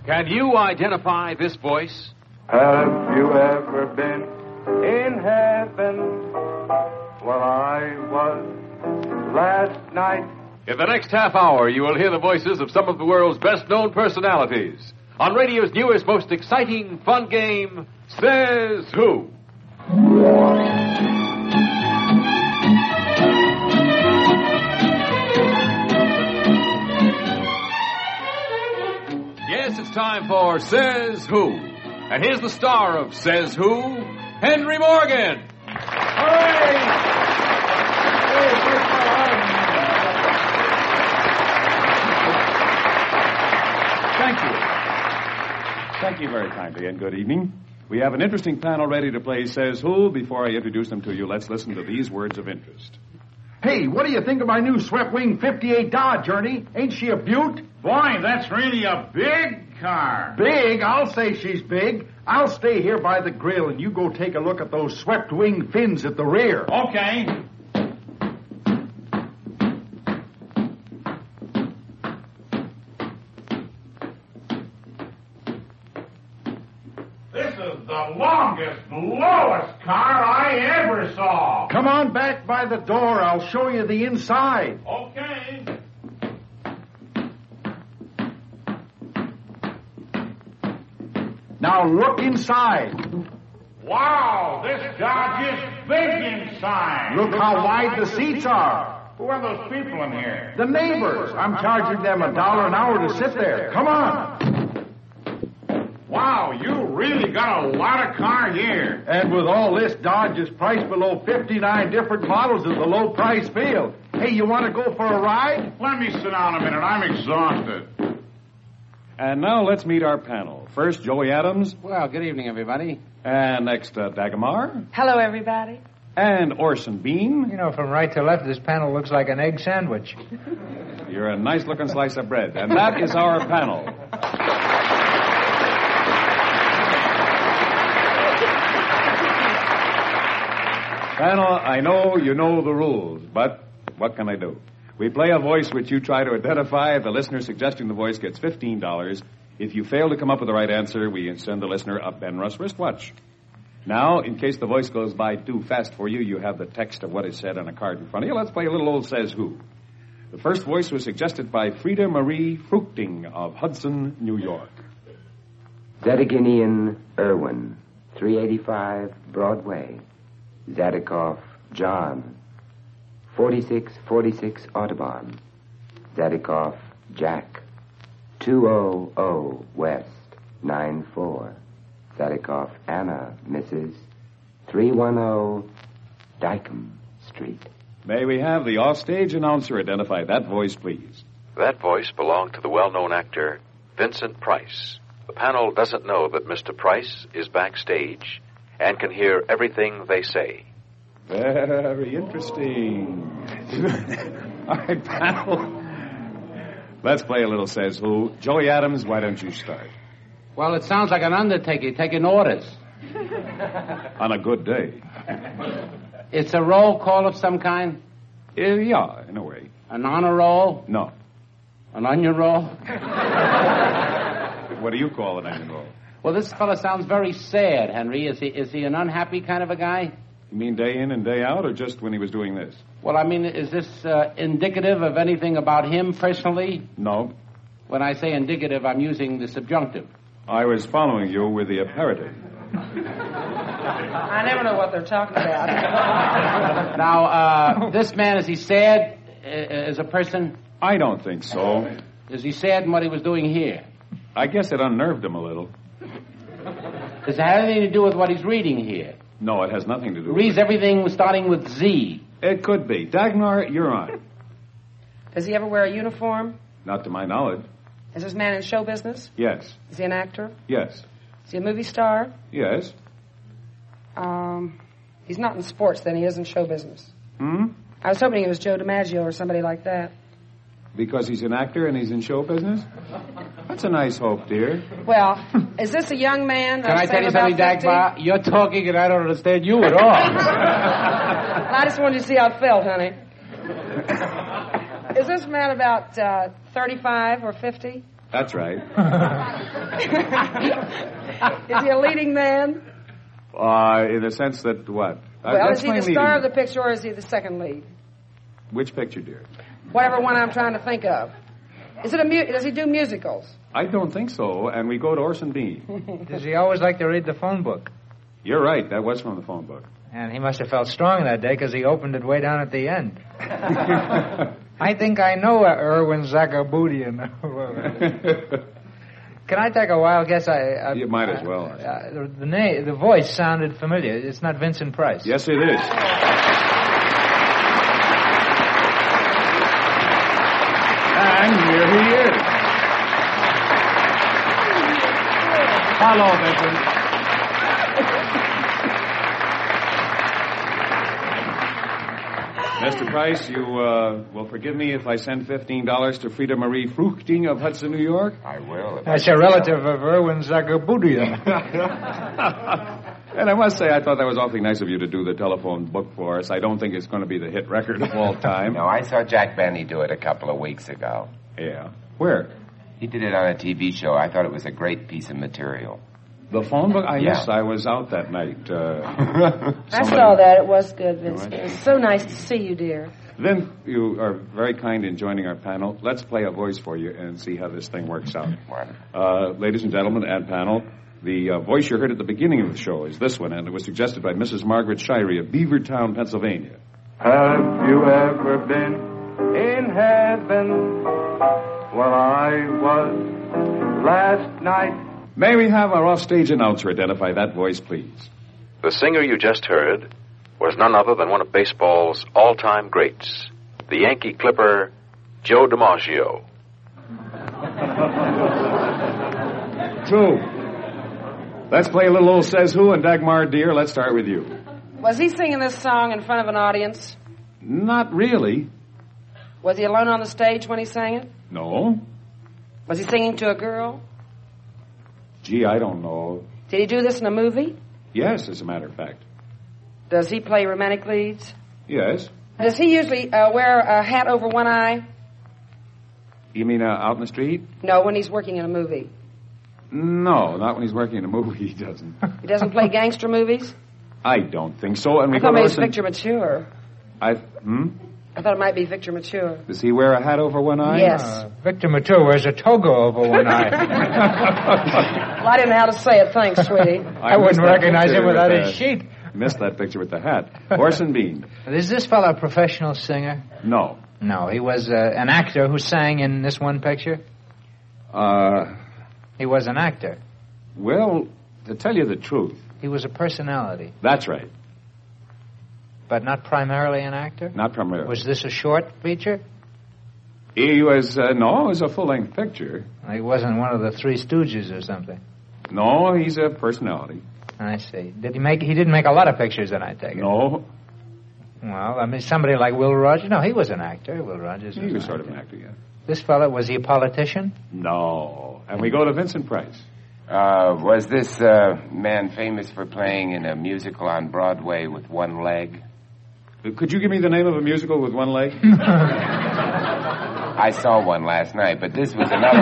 Can you identify this voice? Have you ever been in heaven? Well, I was last night. In the next half hour, you will hear the voices of some of the world's best-known personalities on radio's newest, most exciting, fun game, Says Who? Yes, it's time for Says Who. And here's the star of Says Who, Henry Morgan. Hooray! Thank you very kindly, and good evening. We have an interesting panel ready to play Says Who. Before I introduce them to you, let's listen to these words of interest. Hey, what do you think of my new swept-wing 58 Dodge, Ernie? Ain't she a beaut? Boy, that's really a big car. Big? I'll say she's big. I'll stay here by the grill, and you go take a look at those swept-wing fins at the rear. Okay. This is the longest, lowest car I ever saw. Come on back by the door. I'll show you the inside. Okay. Now look inside. Wow, this Dodge is big inside. Look how wide the seats are. Who are those people in here? The neighbors. I'm charging them $1 an hour to sit there. Come on. Wow, you really got a lot of car here. And with all this, Dodge is priced below 59 different models at the low price field. Hey, you want to go for a ride? Let me sit down a minute. I'm exhausted. And now let's meet our panel. First, Joey Adams. Well, good evening, everybody. And next, Dagmar. Hello, everybody. And Orson Bean. You know, from right to left, this panel looks like an egg sandwich. You're a nice-looking slice of bread. And that is our panel. Panel, I know you know the rules, but what can I do? We play a voice which you try to identify. The listener suggesting the voice gets $15. If you fail to come up with the right answer, we send the listener a Benrus wristwatch. Now, in case the voice goes by too fast for you, you have the text of what is said on a card in front of you. Let's play a little old Says Who. The first voice was suggested by Frida Marie Fruchting of Hudson, New York. Zedeginian Irwin, 385 Broadway. Zadikoff John, 4646 Audubon. Zadikoff Jack, 200 West, 94. Zadikoff Anna, Mrs., 310 Dykem Street. May we have the offstage announcer identify that voice, please? That voice belonged to the well-known actor Vincent Price. The panel doesn't know that Mr. Price is backstage and can hear everything they say. Very interesting. All right, panel. Let's play a little Says Who. Joey Adams, why don't you start? Well, it sounds like an undertaker taking orders. On a good day. It's a roll call of some kind? Yeah, in a way. An honor roll? No. An onion roll? What do you call an onion roll? Well, this fella sounds very sad, Henry. Is he an unhappy kind of a guy? You mean day in and day out, or just when he was doing this? Well, I mean, is this indicative of anything about him personally? No. When I say indicative, I'm using the subjunctive. I was following you with the apparative. I never know what they're talking about. Now, this man, is he sad as a person? I don't think so. Is he sad in what he was doing here? I guess it unnerved him a little. Does it have anything to do with what he's reading here? No, it has nothing to do Reads with it. everything starting with Z. It could be. Dagmar, you're on. Does he ever wear a uniform? Not to my knowledge. Is this man in show business? Yes. Is he an actor? Yes. Is he a movie star? Yes. He's not in sports, then. He is in show business. Hmm? I was hoping he was Joe DiMaggio or somebody like that. Because he's an actor and he's in show business? That's a nice hope, dear. Well, is this a young man? Can I tell you something, Dagmar? You're talking and I don't understand you at all. I just wanted to see how it felt, honey. Is this man about 35 or 50? That's right. Is he a leading man? In the sense that what? Well, is he the explain star leading. of the picture or is he the second lead? Which picture, dear? Whatever one I'm trying to think of. Is it does he do musicals? I don't think so, and we go to Orson Bean. Does he always like to read the phone book? You're right, that was from the phone book. And he must have felt strong that day because he opened it way down at the end. I think I know Erwin Zagabudian. Can I take a wild guess? You might as well. The voice sounded familiar. It's not Vincent Price. Yes, it is. And here he is. Hello, Vincent. Mr. Price, you will forgive me if I send $15 to Frida Marie Fruchting of Hudson, New York? I will. That's a relative of Erwin Zagabudian. And I must say, I thought that was awfully nice of you to do the telephone book for us. I don't think it's going to be the hit record of all time. No, I saw Jack Benny do it a couple of weeks ago. Yeah. Where? He did it on a TV show. I thought it was a great piece of material. The phone book? Yeah. Yes, I was out that night. I saw that. It was good, Vince. It was so nice to see you, dear. Then you are very kind in joining our panel. Let's play a voice for you and see how this thing works out. Ladies and gentlemen and panel, the voice you heard at the beginning of the show is this one, and it was suggested by Mrs. Margaret Shirey of Beavertown, Pennsylvania. Have you ever been in heaven? Well, I was last night. May we have our offstage announcer identify that voice, please? The singer you just heard was none other than one of baseball's all-time greats, the Yankee Clipper, Joe DiMaggio. True. Let's play a little old Says Who, and Dagmar, dear, let's start with you. Was he singing this song in front of an audience? Not really. Was he alone on the stage when he sang it? No. Was he singing to a girl? Gee, I don't know. Did he do this in a movie? Yes, as a matter of fact. Does he play romantic leads? Yes. Does he usually wear a hat over one eye? You mean out in the street? No, when he's working in a movie. No, not when he's working in a movie, he doesn't. He doesn't play gangster movies? I don't think so. And we I thought go maybe it was Orson... Victor Mature. I thought it might be Victor Mature. Does he wear a hat over one eye? Yes. Victor Mature wears a toga over one eye. Well, I didn't know how to say it. Thanks, sweetie. I wouldn't recognize him without his sheet. Missed that picture with the hat. Orson Bean. Is this fellow a professional singer? No. No, he was an actor who sang in this one picture? He was an actor. Well, to tell you the truth... He was a personality. That's right. But not primarily an actor? Not primarily. Was this a short feature? He was, no, it was a full-length picture. He wasn't one of the Three Stooges or something? No, he's a personality. I see. He didn't make a lot of pictures, then, I take it? No. Well, I mean, somebody like Will Rogers? No, he was an actor. Will Rogers was He was sort of an actor, yeah. This fellow, was he a politician? No. And we go to Vincent Price. Was this man famous for playing in a musical on Broadway with one leg? Could you give me the name of a musical with one leg? I saw one last night, but this was another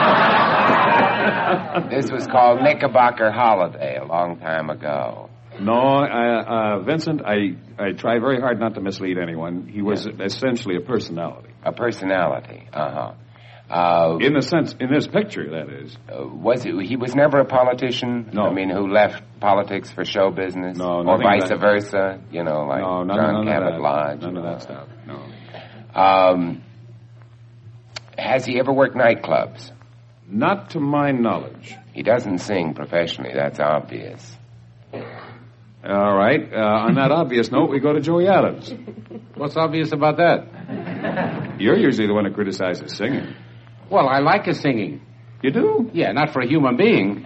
one. This was called Knickerbocker Holiday a long time ago. No, Vincent, I try very hard not to mislead anyone. He was essentially a personality. A personality, in this picture, that is. He was never a politician? No. I mean, who left politics for show business? No, or vice versa? You know, like John Cabot Lodge? None of that stuff, no. Has he ever worked nightclubs? Not to my knowledge. He doesn't sing professionally, that's obvious. All right. On that obvious note, we go to Joey Adams. What's obvious about that? You're usually the one who criticizes singing. Well, I like his singing. You do? Yeah, not for a human being.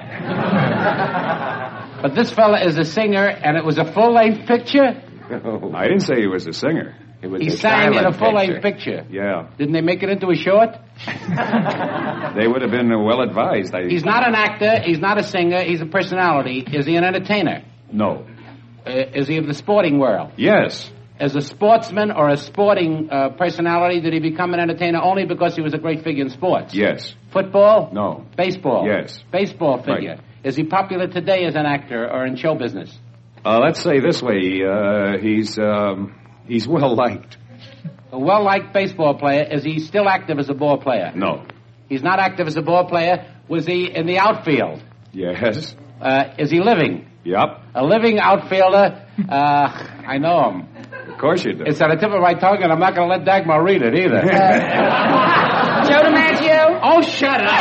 But this fella is a singer, and it was a full-length picture? I didn't say he was a singer. He sang in a full-length picture. Yeah. Didn't they make it into a short? They would have been well advised. He's not an actor. He's not a singer. He's a personality. Is he an entertainer? No. Is he of the sporting world? Yes. As a sportsman or a sporting personality, did he become an entertainer only because he was a great figure in sports? Yes. Football? No. Baseball? Yes. Baseball figure. Right. Is he popular today as an actor or in show business? Let's say this way, he's well-liked. A well-liked baseball player. Is he still active as a ball player? No. He's not active as a ball player. Was he in the outfield? Yes. Is he living? Yep. A living outfielder? I know him. Of course you do. It's on the tip of my tongue, and I'm not going to let Dagmar read it either. Joe DiMaggio? Oh, shut up!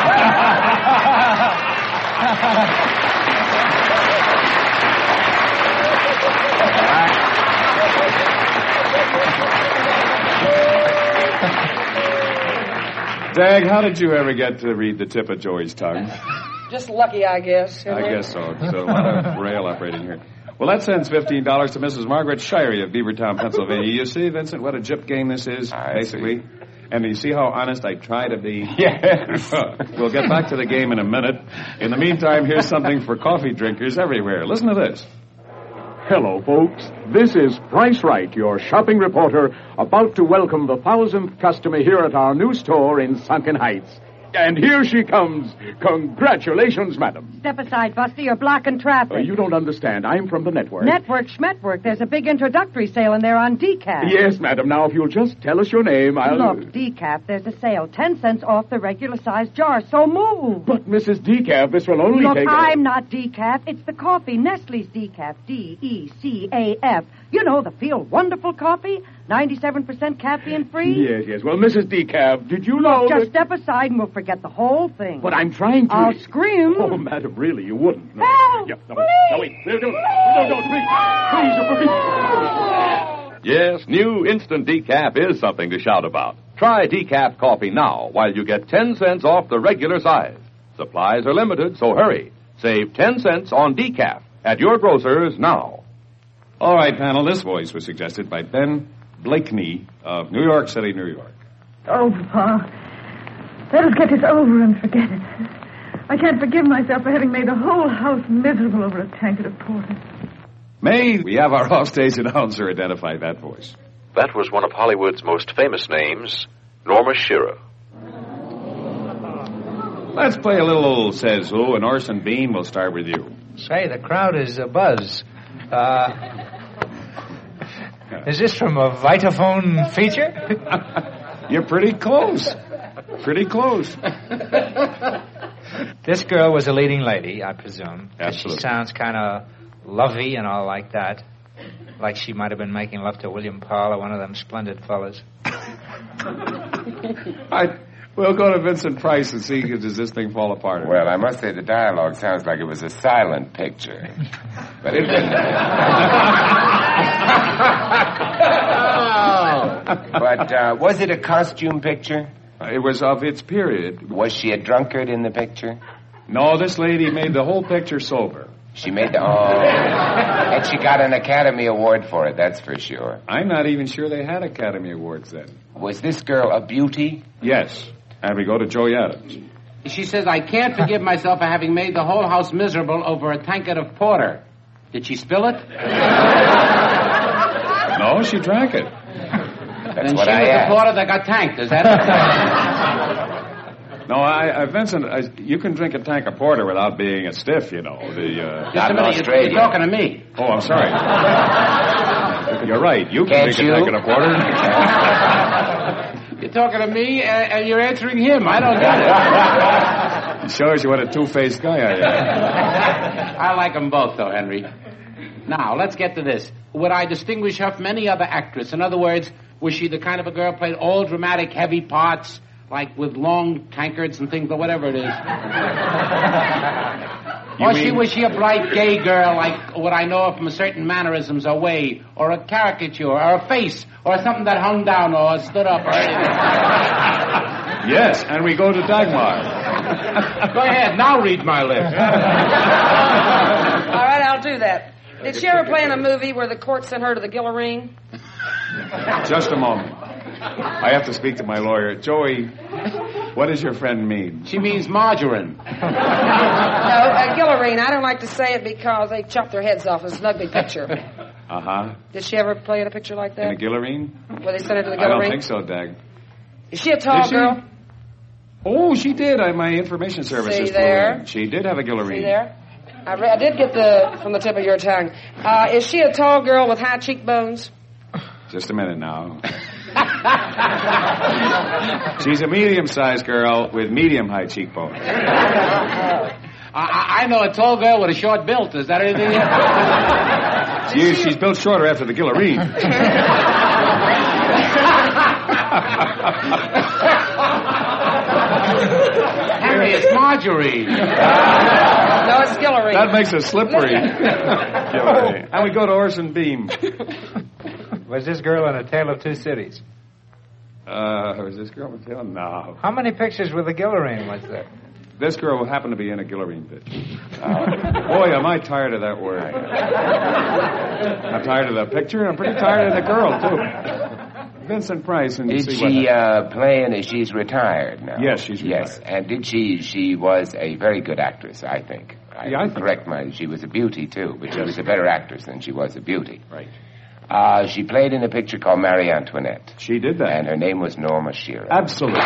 Dag, how did you ever get to read the tip of Joey's tongue? Just lucky, I guess. I guess so. It's a lot of rail operating here. Well, that sends $15 to Mrs. Margaret Shirey of Beavertown, Pennsylvania. You see, Vincent, what a gyp game this is, basically. And you see how honest I try to be? Yes. We'll get back to the game in a minute. In the meantime, here's something for coffee drinkers everywhere. Listen to this. Hello, folks. This is Price Right, your shopping reporter, about to welcome the 1,000th customer here at our new store in Sunken Heights. And here she comes. Congratulations, madam. Step aside, Buster. You're blocking traffic. You don't understand. I'm from the network. Network, schmetwork. There's a big introductory sale in there on decaf. Yes, madam. Now, if you'll just tell us your name, I'll... Look, decaf, there's a sale. 10 cents off the regular-sized jar, so move. But, Mrs. Decaf, this will only Look, take... I'm not decaf. It's the coffee. Nestle's decaf. D-E-C-A-F. You know, the Feel Wonderful coffee. 97% caffeine-free. Yes. Well, Mrs. Decaf, did you know just step aside and we'll forget the whole thing. But I'm trying to... I'll scream. Oh, madam, really, you wouldn't. No. Help! Yeah, no, wait. No, please. Yes, new instant decaf is something to shout about. Try decaf coffee now while you get 10 cents off the regular size. Supplies are limited, so hurry. Save 10 cents on decaf at your grocer's now. All right, panel, this voice was suggested by Ben Blakeney of New York City, New York. Oh, Pa. Let us get this over and forget it. I can't forgive myself for having made the whole house miserable over a tankard of porter. May we have our offstage announcer identify that voice? That was one of Hollywood's most famous names, Norma Shearer. Let's play a little Says Who, and Orson Bean, we'll start with you. Say, the crowd is abuzz. Is this from a Vitaphone feature? You're pretty close. Pretty close. This girl was a leading lady, I presume. Absolutely. She sounds kind of lovey and all like that. Like she might have been making love to William Paul or one of them splendid fellas. We'll go to Vincent Price and see, does this thing fall apart? Well, I must say the dialogue sounds like it was a silent picture. But it didn't. But was it a costume picture? It was of its period. Was she a drunkard in the picture? No, this lady made the whole picture sober. She made the... Oh. And she got an Academy Award for it, that's for sure. I'm not even sure they had Academy Awards then. Was this girl a beauty? Yes. And we go to Joey Adams. She says, I can't forgive myself for having made the whole house miserable over a tankard of porter. Did she spill it? No, she drank it. That's and what she I was asked. the porter that got tanked, is that it? No, Vincent, you can drink a tank of porter without being a stiff, you know. Just a minute, you're talking to me. Oh, I'm sorry. You're right. You can drink a tank of porter. You're talking to me, and you're answering him. I don't get it. It shows you what a two-faced guy I am. I like them both, though, Henry. Now, let's get to this. Would I distinguish her from any other actress? In other words, was she the kind of a girl who played all dramatic, heavy parts, like with long tankards and things, or whatever it is? Was she a bright, gay girl, like what I know of from certain mannerisms or way, or a caricature, or a face, or something that hung down or stood up or anything? Yes, and we go to Dagmar. Go ahead, now read my lips. All right, I'll do that. Did she ever play in a movie where the court sent her to the guillotine? Just a moment. I have to speak to my lawyer. Joey, what does your friend mean? She means margarine. No, guillotine. I don't like to say it because they chop their heads off. It's an ugly picture. Uh-huh. Did she ever play in a picture like that? In a guillotine? Where they sent her to the I guillotine? don't think so, Dag. Is she a tall girl? Oh, she did. My information service See just there? flew in. She did have a Guillerine. See there? I did get from the tip of your tongue. Is she a tall girl with high cheekbones? Just a minute now. She's a medium-sized girl with medium-high cheekbones. I know a tall girl with a short build. Is that anything? She's built shorter after the Guillerine. Henry, it's Marjorie. No, it's Guillerine. That makes it slippery. Guillerine. And we go to Orson Beam. Was this girl in A Tale of Two Cities? Was this girl in A Tale? No. How many pictures with the Guillerine was there? This girl happened to be in a Guillerine picture. Boy, am I tired of that word. I'm tired of the picture, and I'm pretty tired of the girl, too. Vincent Price. And did she play in it? She's retired now. Yes, she's retired. Yes, and did she was a very good actress, I think. I correct my, she was a beauty, too, but she was a better actress than she was a beauty. Right. She played in a picture called Marie Antoinette. She did that. And her name was Norma Shearer. Absolutely.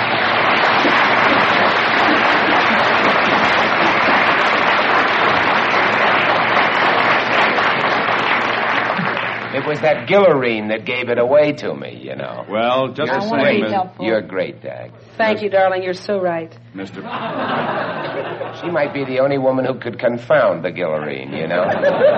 It was that Guillerine that gave it away to me, you know. Well, just the same. You're great, Dag. Thank you, darling. You're so right. Mr. She might be the only woman who could confound the Guillerine, you know.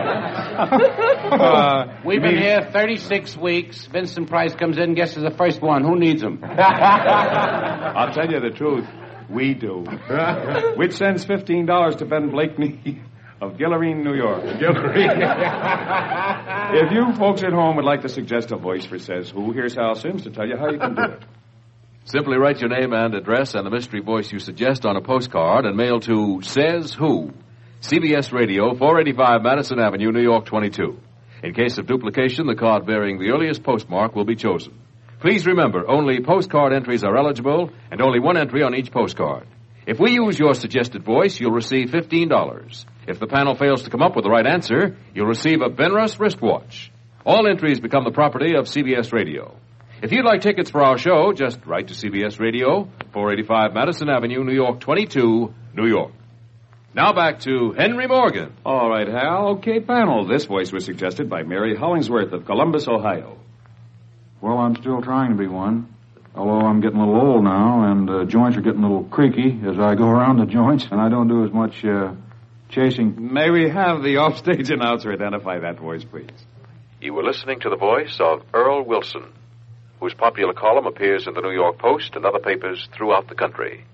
We've been here 36 weeks. Vincent Price comes in and guesses the first one. Who needs him? I'll tell you the truth. We do. Which sends $15 to Ben Blakeney of Guillerine, New York. Guillerine. If you folks at home would like to suggest a voice for Says Who, here's Hal Sims to tell you how you can do it. Simply write your name and address and the mystery voice you suggest on a postcard and mail to Says Who, CBS Radio, 485 Madison Avenue, New York 22. In case of duplication, the card bearing the earliest postmark will be chosen. Please remember, only postcard entries are eligible and only one entry on each postcard. If we use your suggested voice, you'll receive $15. If the panel fails to come up with the right answer, you'll receive a Benrus wristwatch. All entries become the property of CBS Radio. If you'd like tickets for our show, just write to CBS Radio, 485 Madison Avenue, New York 22, New York. Now back to Henry Morgan. All right, Hal. Okay, panel. This voice was suggested by Mary Hollingsworth of Columbus, Ohio. Well, I'm still trying to be one. Although I'm getting a little old now, and joints are getting a little creaky as I go around the joints, and I don't do as much chasing. May we have the offstage announcer identify that voice, please? You were listening to the voice of Earl Wilson, whose popular column appears in the New York Post and other papers throughout the country.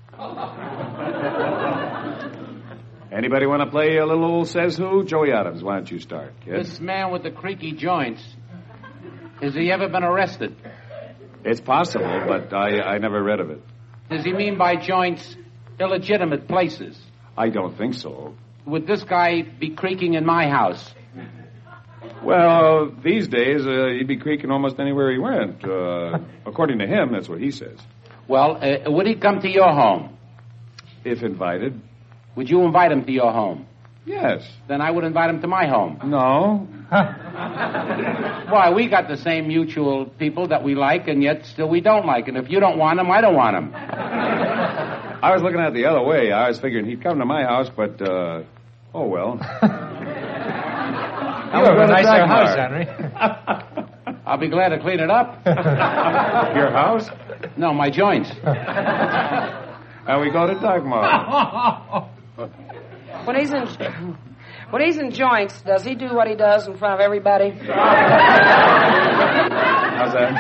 Anybody want to play a little old Says Who? Joey Adams, why don't you start, kid? This man with the creaky joints, has he ever been arrested? It's possible, but I never read of it. Does he mean by joints illegitimate places? I don't think so. Would this guy be creaking in my house? Well, these days, he'd be creaking almost anywhere he went. According to him, that's what he says. Well, would he come to your home? If invited. Would you invite him to your home? Yes. Then I would invite him to my home. No. Why, we got the same mutual people that we like, and yet still we don't like. And if you don't want him, I don't want him. I was looking at it the other way. I was figuring he'd come to my house, but, oh, well. You have a nicer house, Henry. I'll be glad to clean it up. Your house? No, my joints. And we go to Dagmar. When he's in joints, does he do what he does in front of everybody? How's that?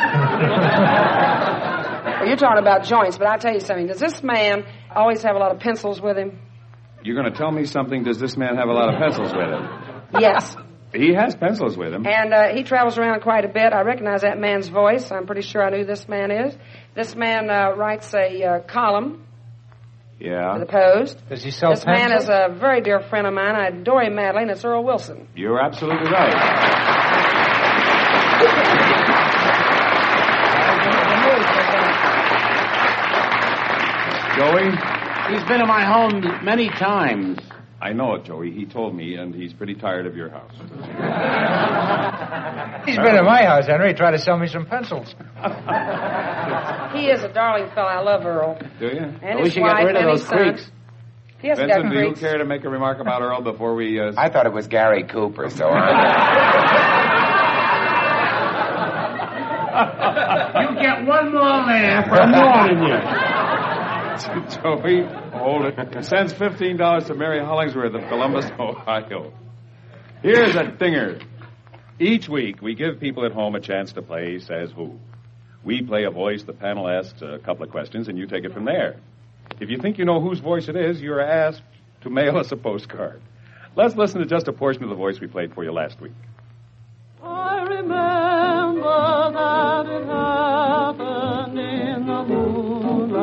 Well, you're talking about joints, but I'll tell you something. Does this man always have a lot of pencils with him? You're going to tell me something. Does this man have a lot of pencils with him? Yes. He has pencils with him. And he travels around quite a bit. I recognize that man's voice. I'm pretty sure I know who this man is. This man writes a column. Yeah. To the Post. Does he sell This man is a very dear friend of mine. I adore him madly, and it's Earl Wilson. You're absolutely right. Joey? He's been in my home many times. I know it, Joey. He told me, and he's pretty tired of your house. He's been in my house, Henry. He tried to sell me some pencils. He is a darling fellow. I love Earl. Do you? And we his should wife get rid of and those his son. creeks. He hasn't Vincent, got do you creeks. care to make a remark about Earl before we... I thought it was Gary Cooper, so I... You get one more laugh, I'm warning you. Joey, hold it. Sends $15 to Mary Hollingsworth of Columbus, Ohio. Here's a dinger. Each week, we give people at home a chance to play Says Who. We play a voice, the panel asks a couple of questions, and you take it from there. If you think you know whose voice it is, you're asked to mail us a postcard. Let's listen to just a portion of the voice we played for you last week. I remember that it happened in the moonlight,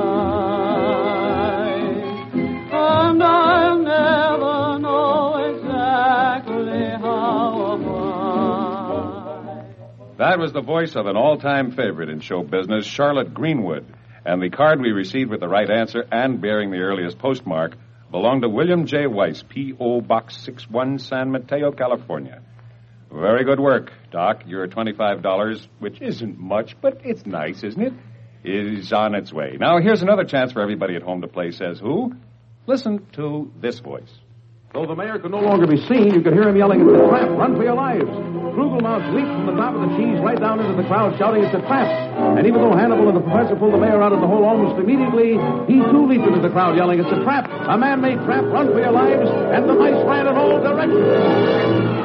and I'll never know exactly how or why. That was the voice of an all-time favorite in show business, Charlotte Greenwood. And the card we received with the right answer and bearing the earliest postmark belonged to William J. Weiss, P.O. Box 61, San Mateo, California. Very good work, Doc. Your $25, which isn't much, but it's nice, isn't it? Is on its way. Now, here's another chance for everybody at home to play Says Who. Listen to this voice. Though the mayor could no longer be seen, you could hear him yelling, "It's a trap! Run for your lives!" Krugelmouse leaped from the top of the cheese right down into the crowd, shouting, "It's a trap!" And even though Hannibal and the professor pulled the mayor out of the hole almost immediately, he too leaped into the crowd, yelling, "It's a trap! A man-made trap! Run for your lives!" And the mice ran in all directions.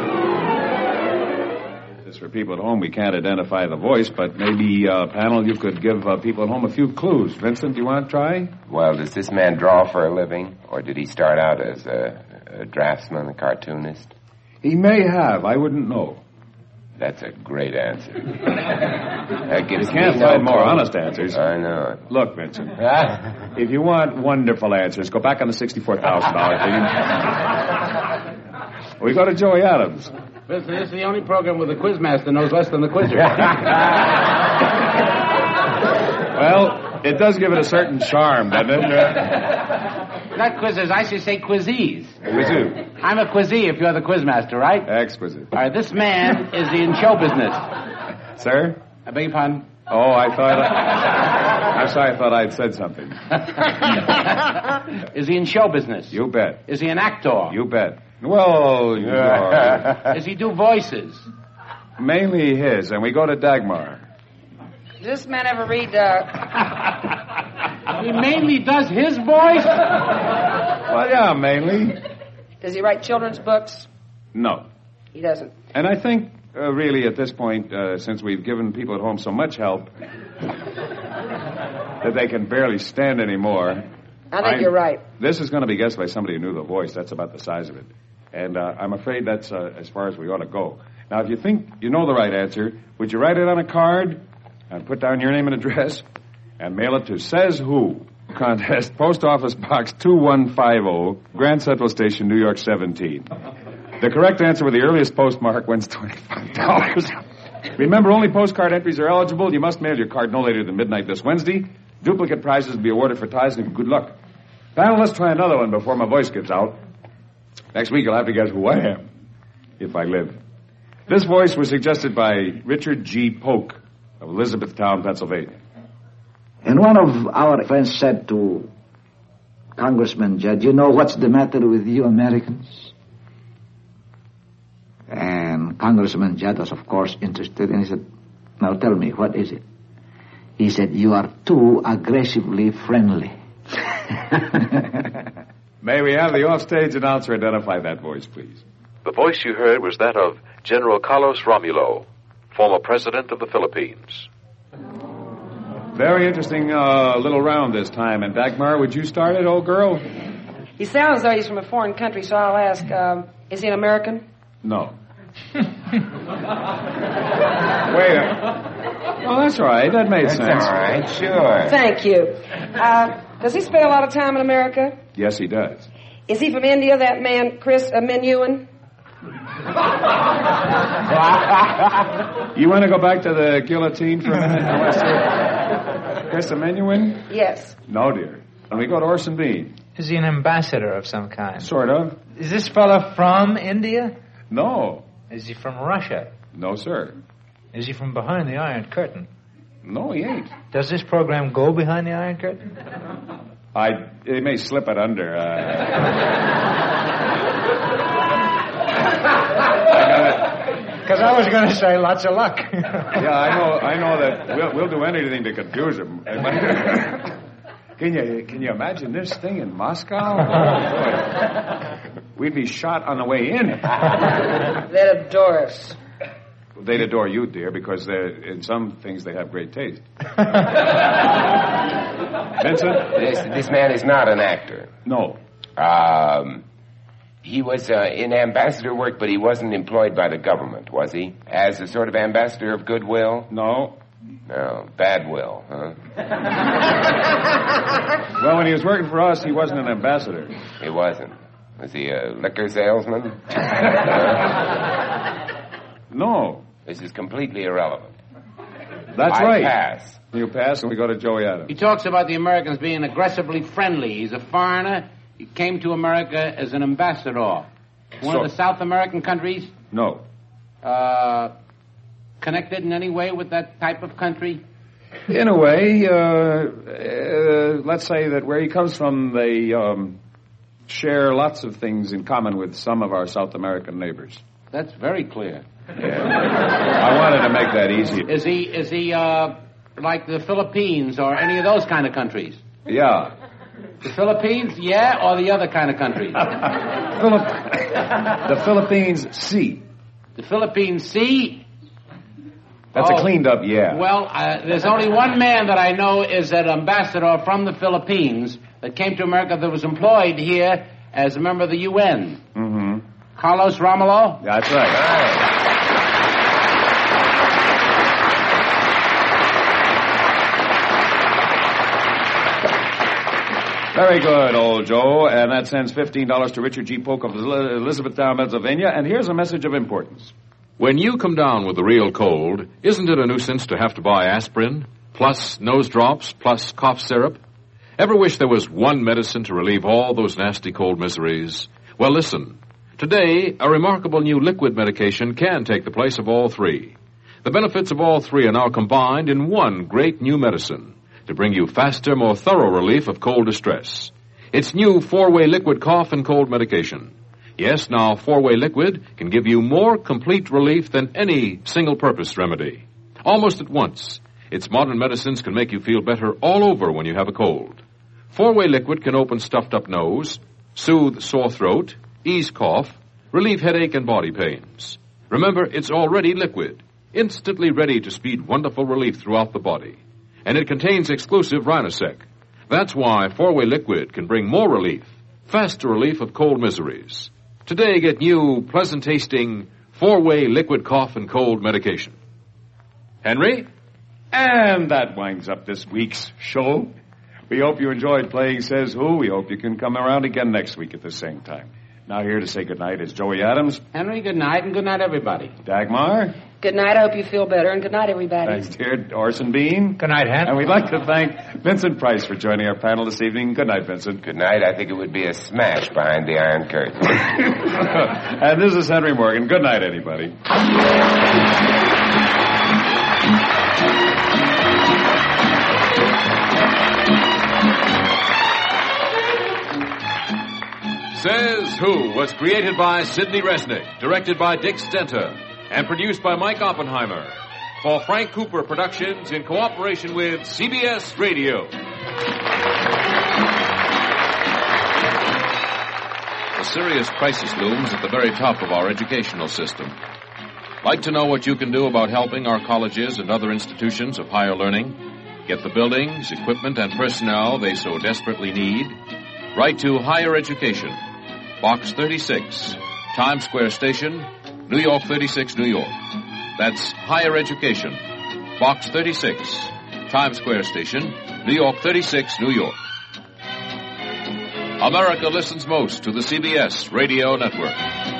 For people at home, we can't identify the voice, but maybe, panel, you could give people at home a few clues. Vincent, do you want to try? Well, does this man draw for a living, or did he start out as a draftsman, a cartoonist? He may have. I wouldn't know. That's a great answer. That gives you can't me no find more clue. honest answers. I know it. Look, Vincent, if you want wonderful answers, go back on the $64,000 theme. We go to Joey Adams. Listen, this is the only program where the quizmaster knows less than the quizzer. Well, it does give it a certain charm, doesn't it? Not quizzers, I should say quizzies. Quizzoo. I'm a quizzee if you're the quizmaster, right? Exquisite. All right, this man is in show business. Sir? I beg your pardon? Oh, I'm sorry, I thought I'd said something. Is he in show business? You bet. Is he an actor? You bet. Well, Does he do voices? Mainly his, and we go to Dagmar. Does this man ever read, He mainly does his voice? Well, yeah, mainly. Does he write children's books? No. He doesn't. And I think, really, at this point, since we've given people at home so much help that they can barely stand anymore... I think you're right. This is going to be guessed by somebody who knew the voice. That's about the size of it. And I'm afraid that's as far as we ought to go. Now, if you think you know the right answer, would you write it on a card and put down your name and address and mail it to Says Who? Contest, Post Office Box 2150, Grand Central Station, New York 17. The correct answer with the earliest postmark wins $25. Remember, only postcard entries are eligible. You must mail your card no later than midnight this Wednesday. Duplicate prizes will be awarded for ties, and good luck. Panel, let's try another one before my voice gets out. Next week, you'll have to guess who I am, if I live. This voice was suggested by Richard G. Polk of Elizabethtown, Pennsylvania. And one of our friends said to Congressman Judd, "You know what's the matter with you Americans?" And Congressman Judd was, of course, interested, and he said, "Now tell me, what is it?" He said, "You are too aggressively friendly." May we have the offstage announcer identify that voice, please? The voice you heard was that of General Carlos Romulo, former president of the Philippines. Very interesting little round this time. And Dagmar, would you start it, old girl? He sounds as though he's from a foreign country, so I'll ask, is he an American? No. Wait. Oh, that's all right. That made sense. That's all right, sure. Thank you. Does he spend a lot of time in America? Yes, he does. Is he from India, that man, Chris Menuhin? You want to go back to the guillotine for a minute? Chris Menuhin? Yes. No, dear. And we go to Orson Bean. Is he an ambassador of some kind? Sort of. Is this fella from India? No. Is he from Russia? No, sir. Is he from behind the Iron Curtain? No, he ain't. Does this program go behind the Iron Curtain? They may slip it under. Because I was going to say lots of luck. Yeah, I know that we'll do anything to confuse him. Can you imagine this thing in Moscow? Oh, boy. We'd be shot on the way in. They'd adore us. They'd adore you, dear, because in some things they have great taste. Vincent? This man is not an actor. No. He was in ambassador work, but he wasn't employed by the government, was he? As a sort of ambassador of goodwill? No. No, bad will, huh? Well, when he was working for us, he wasn't an ambassador. He wasn't. Was he a liquor salesman? No. This is completely irrelevant. That's right. Pass. You pass and we go to Joey Adams. He talks about the Americans being aggressively friendly. He's a foreigner. He came to America as an ambassador. One of the South American countries? No. Connected in any way with that type of country? In a way, let's say that where he comes from, they share lots of things in common with some of our South American neighbors. That's very clear. Yeah. I wanted to make that easy. Is he like the Philippines or any of those kind of countries? Yeah. The Philippines, yeah, or the other kind of countries? The Philippines Sea. The Philippines Sea? That's a cleaned up, yeah. Well, there's only one man that I know is an ambassador from the Philippines that came to America that was employed here as a member of the UN. Mm-hmm. Carlos Romulo? That's right. Very good, old Joe. And that sends $15 to Richard G. Polk of Elizabethtown, Pennsylvania. And here's a message of importance. When you come down with a real cold, isn't it a nuisance to have to buy aspirin, plus nose drops, plus cough syrup? Ever wish there was one medicine to relieve all those nasty cold miseries? Well, listen. Today, a remarkable new liquid medication can take the place of all three. The benefits of all three are now combined in one great new medicine to bring you faster, more thorough relief of cold distress. It's new four-way liquid cough and cold medication. Yes, now four-way liquid can give you more complete relief than any single-purpose remedy. Almost at once, its modern medicines can make you feel better all over when you have a cold. Four-way liquid can open stuffed-up nose, soothe sore throat, ease cough, relieve headache and body pains. Remember, it's already liquid, instantly ready to speed wonderful relief throughout the body. And it contains exclusive Rhinosec. That's why four-way liquid can bring more relief, faster relief of cold miseries. Today, get new, pleasant-tasting, four-way liquid cough and cold medication. Henry? And that winds up this week's show. We hope you enjoyed playing Says Who. We hope you can come around again next week at the same time. Now here to say goodnight is Joey Adams. Henry, good night, and good night, everybody. Dagmar. Good night. I hope you feel better, and good night, everybody. Thanks, dear. Orson Bean. Good night, Hen. And we'd like to thank Vincent Price for joining our panel this evening. Good night, Vincent. Good night. I think it would be a smash behind the Iron Curtain. And this is Henry Morgan. Good night, anybody. Says Who was created by Sidney Resnick, directed by Dick Stenta, and produced by Mike Oppenheimer for Frank Cooper Productions in cooperation with CBS Radio. A serious crisis looms at the very top of our educational system. Like to know what you can do about helping our colleges and other institutions of higher learning get the buildings, equipment, and personnel they so desperately need? Write to Higher Education, Box 36, Times Square Station, New York 36, New York. That's Higher Education, Box 36, Times Square Station, New York 36, New York. America listens most to the CBS Radio Network.